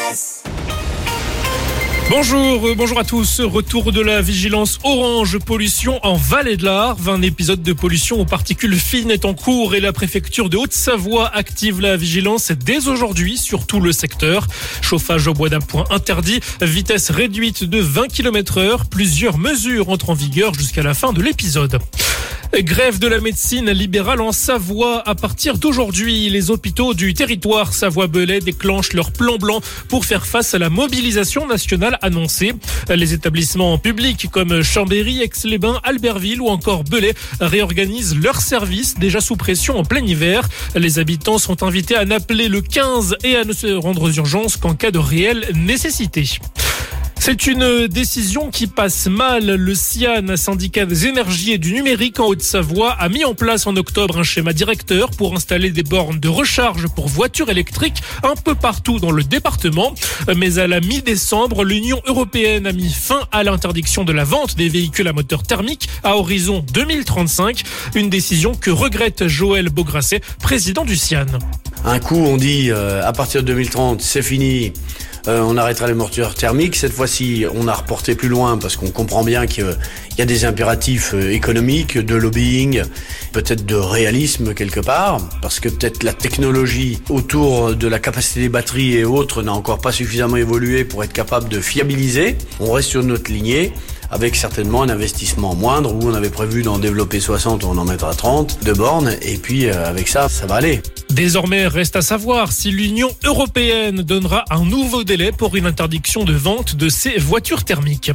Bonjour à tous. Retour de la vigilance orange pollution en Vallée de l'Arve. Un épisode de pollution aux particules fines est en cours et la préfecture de Haute-Savoie active la vigilance dès aujourd'hui sur tout le secteur. Chauffage au bois d'appoint interdit, vitesse réduite de 20 km/h. Plusieurs mesures entrent en vigueur jusqu'à la fin de l'épisode. Grève de la médecine libérale en Savoie. À partir d'aujourd'hui, les hôpitaux du territoire Savoie-Belay déclenchent leur plan blanc pour faire face à la mobilisation nationale annoncée. Les établissements publics comme Chambéry, Aix-les-Bains, Albertville ou encore Belay réorganisent leurs services déjà sous pression en plein hiver. Les habitants sont invités à n'appeler le 15 et à ne se rendre aux urgences qu'en cas de réelle nécessité. C'est une décision qui passe mal. Le SIAN, syndicat des énergies et du numérique en Haute-Savoie, a mis en place en octobre un schéma directeur pour installer des bornes de recharge pour voitures électriques un peu partout dans le département. Mais à la mi-décembre, l'Union européenne a mis fin à l'interdiction de la vente des véhicules à moteur thermique à horizon 2035. Une décision que regrette Joël Beaugrasset, président du SIAN. Un coup, on dit à partir de 2030, c'est fini. On arrêtera les moteurs thermiques. Cette fois-ci, on a reporté plus loin parce qu'on comprend bien qu'il y a des impératifs économiques, de lobbying, peut-être de réalisme quelque part, parce que peut-être la technologie autour de la capacité des batteries et autres n'a encore pas suffisamment évolué pour être capable de fiabiliser. On reste sur notre lignée, avec certainement un investissement moindre, où on avait prévu d'en développer 60, on en mettra 30 de bornes, et puis avec ça va aller. Désormais, reste à savoir si l'Union européenne donnera un nouveau délai pour une interdiction de vente de ces voitures thermiques.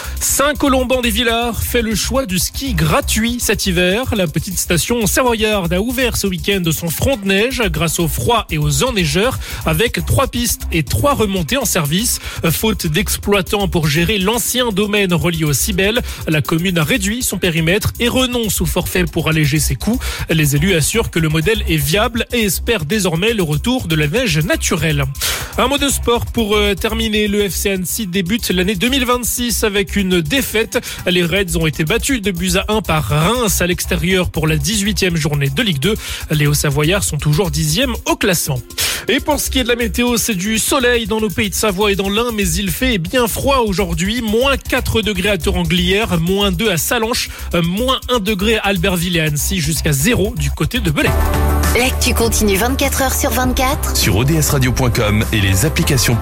Saint-Colomban-des-Villars fait le choix du ski gratuit cet hiver. La petite station savoyarde a ouvert ce week-end son front de neige grâce au froid et aux enneigeurs avec 3 pistes et 3 remontées en service. Faute d'exploitants pour gérer l'ancien domaine relié au Cibel, la commune a réduit son périmètre et renonce au forfait pour alléger ses coûts. Les élus assurent que le modèle est viable et espèrent désormais le retour de la neige naturelle. Un mot de sport pour terminer. Le FC Annecy débute l'année 2026 avec une défaite. Les Reds ont été battus 2-1 par Reims à l'extérieur pour la 18e journée de Ligue 2. Les Hauts-Savoyards sont toujours 10e au classement. Et pour ce qui est de la météo, c'est du soleil dans nos pays de Savoie et dans l'Ain, mais il fait bien froid aujourd'hui. Moins 4 degrés à Toranglière, moins 2 à Salanches, moins 1 degré à Albertville et à Annecy, jusqu'à 0 du côté de Belay. L'actu continue 24 heures sur 24 sur odsradio.com et les applications